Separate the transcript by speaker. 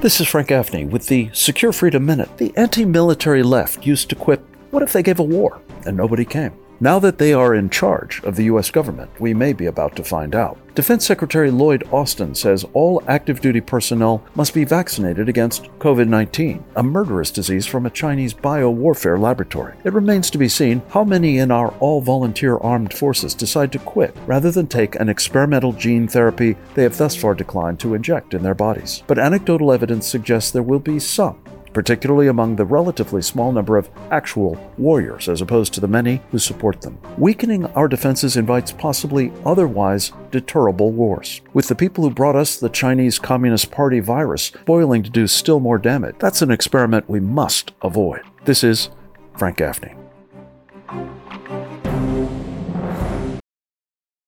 Speaker 1: This is Frank Gaffney with the Secure Freedom Minute. The anti-military left used to quip, "What if they gave a war and nobody came?" Now that they are in charge of the U.S. government, we may be about to find out. Defense Secretary Lloyd Austin says all active duty personnel must be vaccinated against COVID-19, a murderous disease from a Chinese biowarfare laboratory. It remains to be seen how many in our all-volunteer armed forces decide to quit rather than take an experimental gene therapy they have thus far declined to inject in their bodies. But anecdotal evidence suggests there will be some, particularly among the relatively small number of actual warriors as opposed to the many who support them. Weakening our defenses invites possibly otherwise deterrable wars. With the people who brought us the Chinese Communist Party virus boiling to do still more damage, that's an experiment we must avoid. This is Frank Gaffney.